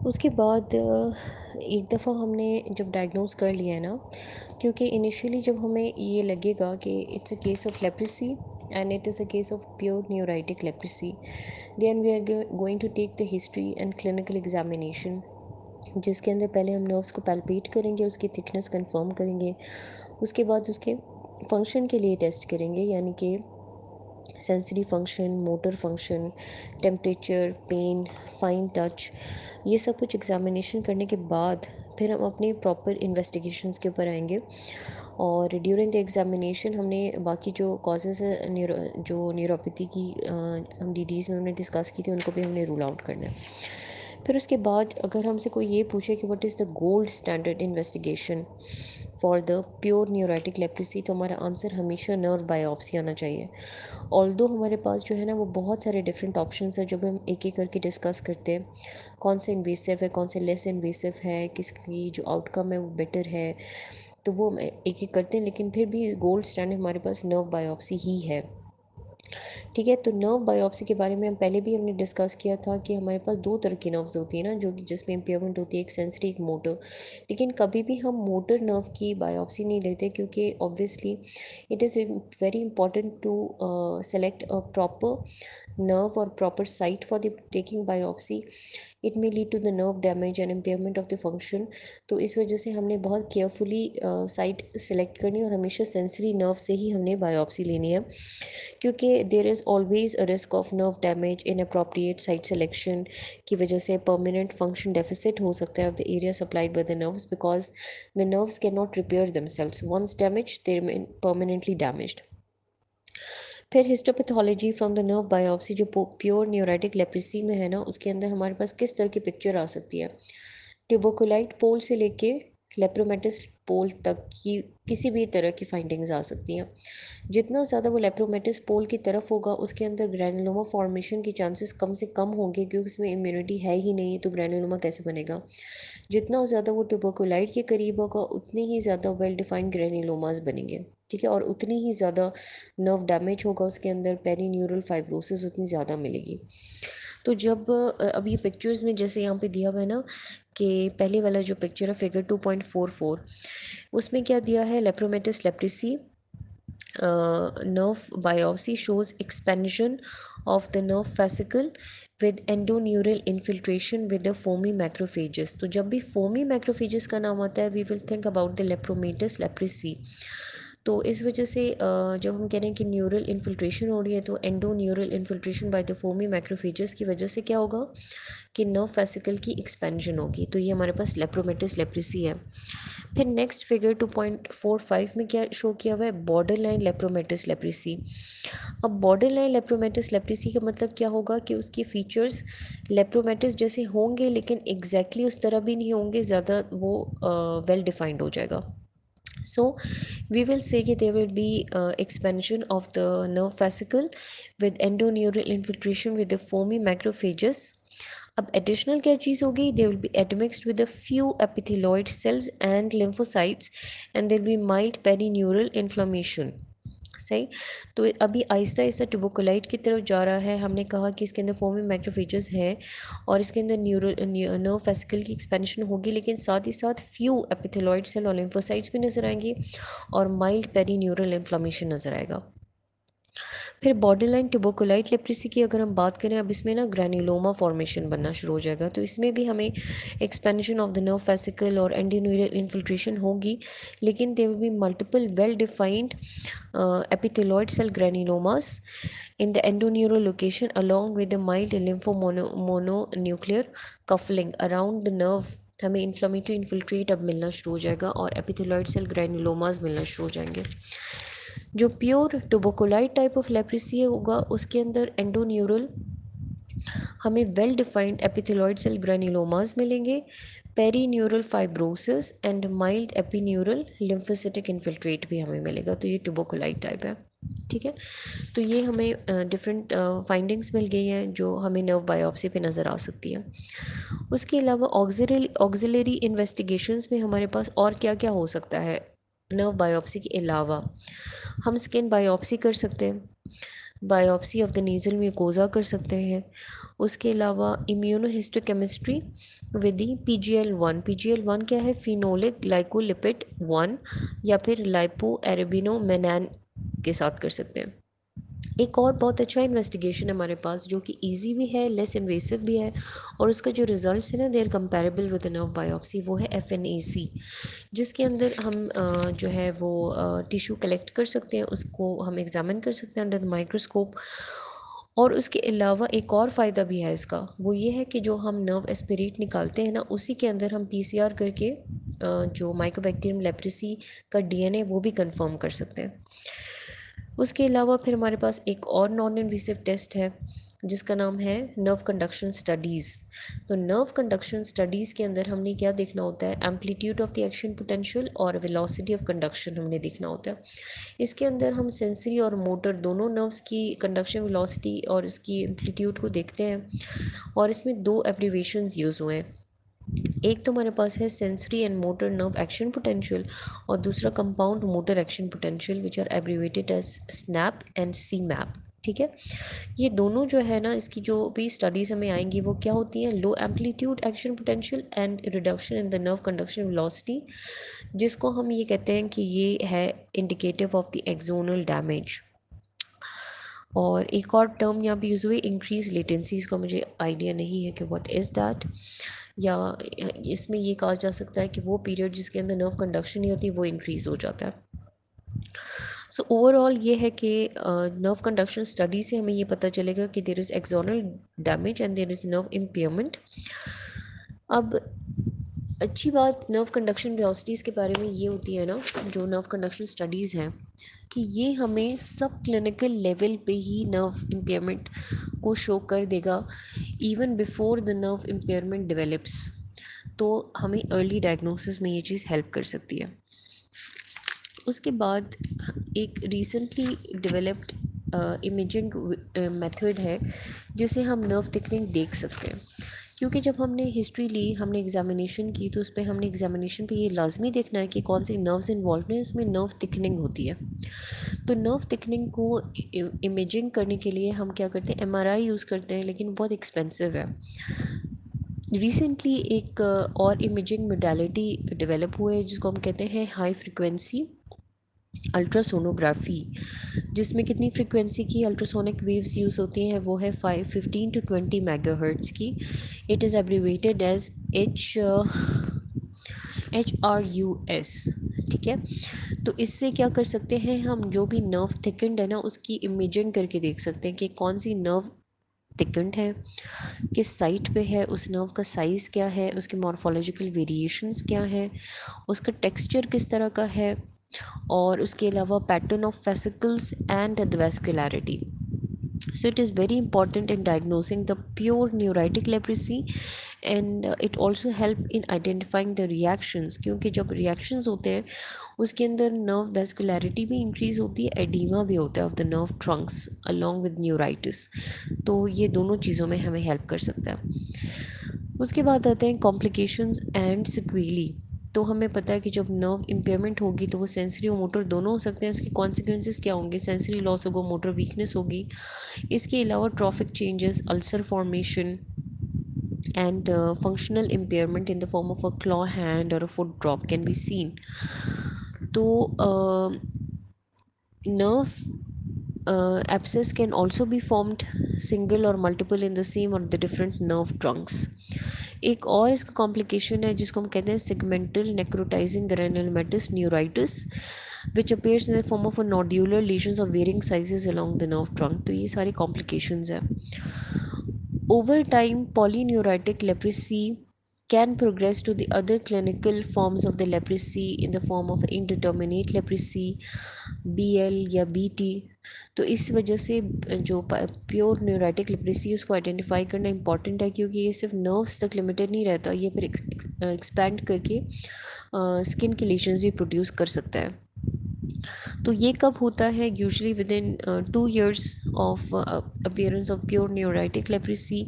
उसके बाद एक दफ़ा हमने जब डायग्नोस कर लिया है ना, क्योंकि इनिशियली जब हमें ये लगेगा कि it's a case of leprosy and it is a case of pure neuritic leprosy, then we are going to take the history and clinical examination, जिसके अंदर पहले हम नर्व्स को पैल्पेट करेंगे, उसकी थिकनेस कंफर्म करेंगे, उसके बाद उसके फंक्शन के लिए टेस्ट करेंगे, यानी कि sensory function, motor function, temperature, pain, fine touch, ये सब कुछ एग्जामिनेशन करने के बाद फिर हम अपने प्रॉपर इन्वेस्टिगेशंस के ऊपर आएंगे। और ड्यूरिंग द एग्जामिनेशन हमने बाकी जो कॉजेज़ है जो न्यूरोपैथी की हम डीडीज़ में हमने डिस्कस की थी, उनको भी हमने रूल आउट करना है। फिर उसके बाद अगर हमसे कोई ये पूछे कि what is the gold standard investigation for the pure neuritic leprosy, तो हमारा आंसर हमेशा नर्व बायोप्सी आना चाहिए। ऑल्दो हमारे पास जो है ना वो बहुत सारे डिफरेंट ऑप्शंस हैं, जब हम एक एक करके डिस्कस करते हैं कौन से इन्वेसिव है, कौन से लेस इन्वेसिव है, किसकी जो आउटकम है वो बेटर है, तो वो हम एक एक करते हैं, लेकिन फिर भी गोल्ड स्टैंडर्ड हमारे पास नर्व बायोप्सी ही है। ठीक है, तो नर्व बायोप्सी के बारे में हम पहले भी हमने डिस्कस किया था कि हमारे पास दो तरह की नर्व्स होती है ना, जो कि जिसमें इम्पेयरमेंट होती है, एक सेंसरी एक मोटर। लेकिन कभी भी हम मोटर नर्व की बायोप्सी नहीं लेते, क्योंकि obviously it is very important to select a proper nerve or proper site for the taking biopsy. It may lead to the nerve damage and impairment of the function. तो इस वजह से हमने बहुत केयरफुली साइट सेलेक्ट करनी है, और हमेशा सेंसरी नर्व से ही हमने बायोप्सी लेनी है, क्योंकि there is always a risk of nerve damage inappropriate site selection की वजह से परमानेंट फंक्शन डेफिसिट हो सकता है of the area supplied by the nerves, because the nerves cannot repair themselves once damage, they remain permanently damaged. फिर histopathology from the nerve biopsy, जो pure neuritic leprosy में है ना, उसके अंदर हमारे पास किस तरह की पिक्चर आ सकती है। ट्यूबरकुलाइट पोल से लेके लेप्रोमेटिस पोल तक की किसी भी तरह की फाइंडिंग्स आ सकती हैं। जितना ज़्यादा वो लेप्रोमेटिस पोल की तरफ होगा, उसके अंदर ग्रैनुलोमा फॉर्मेशन की चांसेस कम से कम होंगे, क्योंकि उसमें इम्यूनिटी है ही नहीं, तो ग्रैनुलोमा कैसे बनेगा। जितना ज़्यादा वो ट्यूबरकुलाइट के करीब होगा, उतनी ही ज़्यादा वेल डिफाइंड ग्रैनुलोमास बनेंगे। ठीक है, और उतनी ही ज़्यादा नर्व डैमेज होगा उसके अंदर, पेरीन्यूरल फाइब्रोसिस उतनी ज़्यादा मिलेगी। तो जब अब ये पिक्चर्स में जैसे यहाँ पे दिया हुआ है ना, कि पहले वाला जो पिक्चर है फिगर 2.44, उसमें क्या दिया है, lepromatous leprosy nerve biopsy shows expansion of the nerve fascicle with endoneural infiltration with the foamy macrophages. तो जब भी foamy macrophages का नाम आता है, we will think about the lepromatous leprosy. तो इस वजह से जब हम कह रहे हैं कि न्यूरल इन्फिल्ट्रेशन हो रही है, तो endoneural infiltration by the foamy macrophages की वजह से क्या होगा कि नर्व फेसिकल की एक्सपेंशन होगी। तो ये हमारे पास लेप्रोमेटिस लेप्रेसी है। फिर नेक्स्ट फिगर 2.45 में क्या शो किया हुआ है, बॉर्डर लाइन लेप्रोमेटिस लेप्रेसी। अब बॉर्डर लाइन लेप्रोमेटिस लेप्रेसी का मतलब क्या होगा कि उसके फीचर्स लेप्रोमेटिस जैसे होंगे, लेकिन एग्जैक्टली उस तरह भी नहीं होंगे, ज़्यादा वो वेल डिफाइंड हो जाएगा। So we will say that there will be expansion of the nerve fascicle with endoneural infiltration with the foamy macrophages. अब एडिशनल क्या चीज़ होगी, they will be admixed with a few epithelioid cells and lymphocytes, and there will be mild perinural inflammation. सही। तो अभी आहिस्ता आहिस्ता ट्यूबरकुलाइट की तरफ जा रहा है। हमने कहा कि इसके अंदर फोमी मैक्रोफेजेस है, और इसके अंदर नर्व फेसिकल की एक्सपेंशन होगी, लेकिन साथ ही साथ फ्यू एपिथेलॉइड सेल और लिम्फोसाइट्स भी नज़र आएंगी, और माइल्ड पेरीन्यूरल इन्फ्लामेशन नज़र आएगा। फिर बॉर्डर लाइन ट्यूबरकुलाइट लेप्रेसी की अगर हम बात करें, अब इसमें ना ग्रैनुलोमा फॉर्मेशन बनना शुरू हो जाएगा, तो इसमें भी हमें expansion of the nerve fascicle और एंडोन्यूरल इन्फिल्ट्रेशन होगी, लेकिन there will be multiple well defined epithelioid cell granulomas in the endoneural location, along with the mild lymphomononuclear coupling around the nerve। हमें इन्फ्लामेटरी इन्फिल्ट्रेट अब मिलना शुरू हो जाएगा, और एपिथेलॉइड सेल ग्रैनुलोमास मिलना शुरू हो जाएंगे। जो pure tuberculoid type of leprosy होगा, उसके अंदर एंडोन्यूरल हमें well defined epithelioid cell granulomas मिलेंगे, perineural fibrosis and mild epineural lymphocytic infiltrate भी हमें मिलेगा। तो ये ट्यूबरकुलाइट टाइप है। ठीक है, तो ये हमें डिफरेंट फाइंडिंग्स मिल गई हैं जो हमें नर्व बायोप्सी पे नज़र आ सकती है। उसके अलावा ऑक्सिलरी इन्वेस्टिगेशंस में हमारे पास और क्या क्या हो सकता है नर्व बायोप्सी के अलावा। हम स्किन बायोप्सी कर सकते हैं, biopsy of the nasal mucosa कर सकते हैं। उसके अलावा इम्यूनोहिस्टोकेमिस्ट्री विधि PGL-1। PGL-1 क्या है? फिनोलिक ग्लाइकोलिपिड 1 या फिर लाइपो एरेबिनोमेनान के साथ कर सकते हैं। एक और बहुत अच्छा इन्वेस्टिगेशन है हमारे पास जो कि इजी भी है, लेस इन्वेसिव भी है, और उसका जो रिजल्ट्स है ना they are comparable with nerve biopsy, वो है FNAC, जिसके अंदर हम जो है वो टिश्यू कलेक्ट कर सकते हैं, उसको हम एग्जामिन कर सकते हैं अंडर द माइक्रोस्कोप। और उसके अलावा एक और फ़ायदा भी है इसका, वो ये है कि जो हम नर्व एस्पिरेट निकालते हैं ना, उसी के अंदर हम PCR करके जो माइकोबैक्टीरियम लेप्रेसी का DNA वो भी कंफर्म कर सकते हैं। उसके अलावा फिर हमारे पास एक और नॉन इन्वेसिव टेस्ट है जिसका नाम है नर्व कंडक्शन स्टडीज़। तो नर्व कंडक्शन स्टडीज़ के अंदर हमने क्या देखना होता है? Amplitude of the action potential और वेलोसिटी ऑफ कंडक्शन हमने देखना होता है। इसके अंदर हम सेंसरी और मोटर दोनों नर्व्स की कंडक्शन वेलोसिटी और उसकी एम्पलीट्यूड को देखते हैं, और इसमें दो एब्रीवेशंस यूज़ हुए हैं। एक तो हमारे पास है sensory and motor nerve action potential, और दूसरा compound motor action potential, which are abbreviated as SNAP and CMAP। ठीक है, ये दोनों जो है ना, इसकी जो भी स्टडीज़ हमें आएंगी वो क्या होती हैं? Low amplitude action potential and reduction in the nerve conduction velocity, जिसको हम ये कहते हैं कि ये है indicative of the axonal damage. और एक और टर्म यहाँ पे यूज़ हुई, इंक्रीज लेटेंसी, इसका मुझे आइडिया नहीं है कि व्हाट इज़ दैट, या इसमें ये कहा जा सकता है कि वो पीरियड जिसके अंदर नर्व कंडक्शन नहीं होती वो इंक्रीज़ हो जाता है। सो ओवरऑल ये है कि नर्व कंडक्शन स्टडी से हमें ये पता चलेगा कि there is axonal damage and there is nerve impairment. अब अच्छी बात नर्व कंडक्शन वेलोसिटीज़ के बारे में ये होती है ना, जो नर्व कंडक्शन स्टडीज़ हैं, कि ये हमें सब क्लिनिकल लेवल पे ही नर्व इम्पेयरमेंट को शो कर देगा, even before the nerve impairment develops. तो हमें अर्ली डायग्नोसिस में ये चीज़ हेल्प कर सकती है। उसके बाद एक रिसेंटली डेवलप्ड इमेजिंग मेथड है जिसे हम नर्व थिकनिंग देख सकते हैं, क्योंकि जब हमने हिस्ट्री ली, हमने एग्जामिनेशन की, तो उस पर हमने एग्जामिनेशन पे ये लाजमी देखना है कि कौन से नर्व्स इन्वॉल्व हैं, उसमें नर्व थिकनिंग होती है। तो नर्व थिकनिंग को इमेजिंग करने के लिए हम क्या करते हैं? MRI यूज़ करते हैं, लेकिन बहुत एक्सपेंसिव है। रिसेंटली एक और इमेजिंग मोडालिटी डेवलप हुआ है जिसको हम कहते हैं हाई फ्रिक्वेंसी अल्ट्रासोनोग्राफी, जिसमें कितनी फ्रिक्वेंसी की अल्ट्रासोनिक वेव्स यूज़ होती हैं? वो है 15 to 20 मेगाहर्ट्ज़ की। It is abbreviated as HRUS। ठीक है, तो इससे क्या कर सकते हैं हम? जो भी नर्व थिकन्ड है ना, उसकी इमेजिंग करके देख सकते हैं कि कौन सी नर्व थिकन्ड है, किस साइट पे है, उस नर्व का साइज़ क्या है, उसके मॉर्फोलॉजिकल वेरिएशंस क्या है, उसका टेक्सचर किस तरह का है, और उसके अलावा pattern of vesicles and the vascularity. So it is very important in diagnosing the pure neuritic leprosy, and it also help in identifying the reactions, क्योंकि जब reactions होते हैं उसके अंदर nerve vascularity भी increase होती है, edema भी होता है of the nerve trunks along with neuritis। तो ये दोनों चीज़ों में हमें help कर सकता है। उसके बाद आते हैं कॉम्प्लिकेशंस एंड सिक्वेली। तो हमें पता है कि जब नर्व इम्पेयरमेंट होगी तो वो सेंसरी और मोटर दोनों हो सकते हैं। उसकी कॉन्सिक्वेंसेस क्या होंगे? सेंसरी लॉस होगा, मोटर वीकनेस होगी। इसके अलावा trophic changes, ulcer formation and functional impairment in the form of a claw hand or a foot drop can be seen. तो nerve abscess can also be formed single or multiple in the same or the different nerve trunks. एक और इसका complication है जिसको हम कहते हैं segmental necrotising granulomatous neuritis, which appears in the form of a nodular lesions of varying sizes along the nerve trunk। तो ये सारी कॉम्प्लिकेशंस है। Over time, polyneuritic leprosy can progress to the other clinical forms of the leprosy in the form of indeterminate leprosy, BL या BT। तो इस वजह से जो प्योर न्यूराइटिक लेप्रेसी उसको आइडेंटिफाई करना इम्पॉर्टेंट है, क्योंकि ये सिर्फ नर्व्स तक लिमिटेड नहीं रहता, ये फिर एक्सपैंड करके स्किन के लेशंस भी प्रोड्यूस कर सकता है। तो ये कब होता है? Usually within 2 years of appearance of pure neuritic leprosy,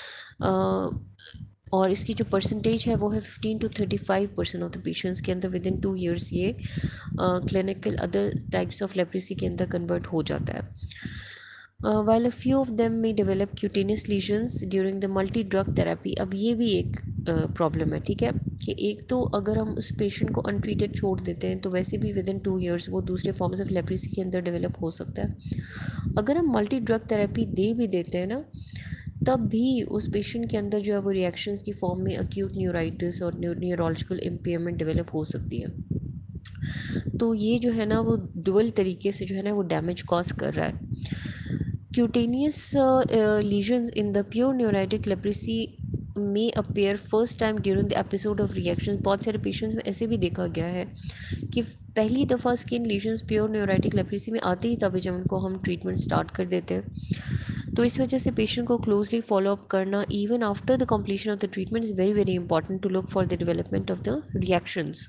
और इसकी जो परसेंटेज है वो है 15 to 35% ऑफ द पेशेंट्स के अंदर विद इन 2 years ये clinical other types of leprosy के अंदर कन्वर्ट हो जाता है। while a few of them may develop cutaneous lesions during the multi drug therapy। अब ये भी एक प्रॉब्लम है, ठीक है, कि एक तो अगर हम उस पेशेंट को अनट्रीटेड छोड़ देते हैं तो वैसे भी विद इन 2 years वो दूसरे फॉर्म्स ऑफ लेप्रेसी के अंदर डेवलप हो सकता है। अगर हम मल्टी ड्रग थेरेपी दे भी देते हैं ना, तब भी उस पेशेंट के अंदर जो है वो रिएक्शंस की फॉर्म में अक्यूट न्यूराइटिस और न्यूरोलॉजिकल इम्पेयरमेंट डेवलप हो सकती है। तो ये जो है ना वो डुअल तरीके से जो है ना वो डैमेज कॉज कर रहा है। Cutaneous lesions in the pure neuritic leprosy may appear first time during the episode of reactions। बहुत सारे पेशेंट्स में ऐसे भी देखा गया है कि पहली दफ़ा skin lesions pure neuritic leprosy में आते ही तभी जब उनको हम ट्रीटमेंट स्टार्ट कर देते हैं। तो इस वजह से पेशेंट को क्लोजली फॉलो अप करना even after the completion of the treatment is very very important to look for the development of the reactions.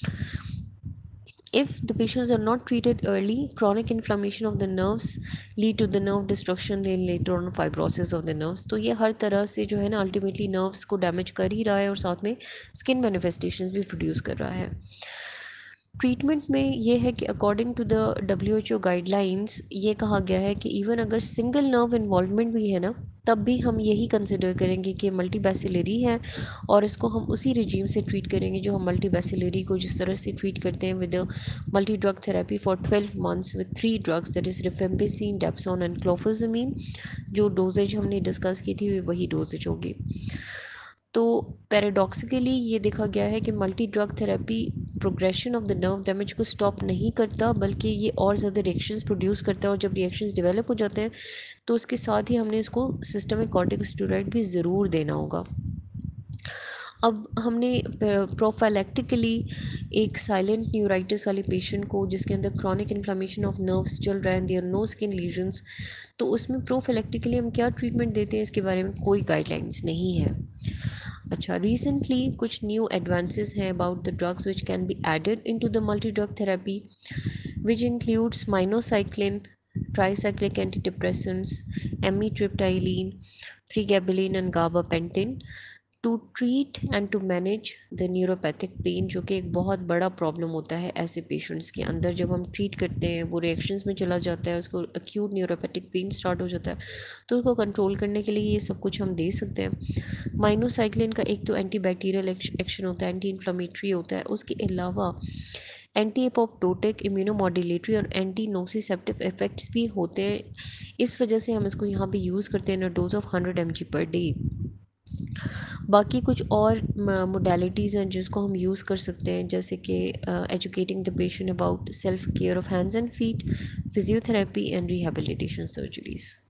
If the patients are not treated early, chronic inflammation of the nerves lead to the nerve destruction and later on fibrosis of the nerves। तो ये हर तरह से जो है ना ultimately nerves को damage कर ही रहा है और साथ में स्किन मैनिफेस्टेशंस भी प्रोड्यूस कर रहा है। ट्रीटमेंट में ये है कि according to the WHO guidelines ये कहा गया है कि इवन अगर सिंगल नर्व इन्वॉल्वमेंट भी है ना, तब भी हम यही कंसिडर करेंगे कि मल्टी बैसिलरी है और इसको हम उसी रिजीम से ट्रीट करेंगे जो हम मल्टी बैसिलरी को जिस तरह से ट्रीट करते हैं with multi drug therapy for 12 months with 3 drugs, that is rifampicin, dapsone and clofazimine. जो डोजेज हमने डिस्कस की थी वही डोजेज होगी। तो पैराडॉक्सिकली ये देखा गया है कि multi drug therapy progression of the nerve damage को स्टॉप नहीं करता, बल्कि ये और ज़्यादा रिएक्शंस प्रोड्यूस करता है और जब रिएक्शंस डेवलप हो जाते हैं तो उसके साथ ही हमने इसको सिस्टमिक कॉर्टिकोस्टेरॉइड भी ज़रूर देना होगा। अब हमने प्रोफाइलेक्टिकली एक साइलेंट न्यूराइटिस वाले पेशेंट को जिसके अंदर क्रॉनिक इन्फ्लामेशन ऑफ नर्व्स चल रहा है, देयर नो स्किन लीजन्स, तो उसमें प्रोफाइलेक्टिकली हम क्या ट्रीटमेंट देते हैं इसके बारे में कोई गाइडलाइंस नहीं है। अच्छा, रिसेंटली कुछ न्यू एडवांसेस हैं about the drugs which can be added into the multi drug therapy which includes minocycline, tricyclic antidepressants, amitriptyline, pregabalin and gabapentin to treat and to manage the neuropathic pain, जो कि एक बहुत बड़ा problem होता है ऐसे patients के अंदर। जब हम ट्रीट करते हैं वो रिएक्शंस में चला जाता है, उसको एक्यूट न्यूरोपैथिक पेन स्टार्ट हो जाता है, तो उसको कंट्रोल करने के लिए ये सब कुछ हम दे सकते हैं। माइनोसाइक्लिन का एक तो एंटी बैक्टीरियल एक्शन होता है, एंटी इन्फ्लामेटरी होता है, उसके अलावा एंटी एपोप्टोटिक, इम्यूनोमॉड्यूलेटरी और एंटी नोसिसेप्टिव इफेक्ट्स भी होते हैं। इस वजह से हम इसको यहाँ पे यूज़ करते हैं in a dose of 100 mg per day. बाकी कुछ और मोडेलिटीज़ हैं जिसको हम यूज़ कर सकते हैं, जैसे कि educating the patient about self care of hands and feet, physiotherapy and rehabilitation surgeries.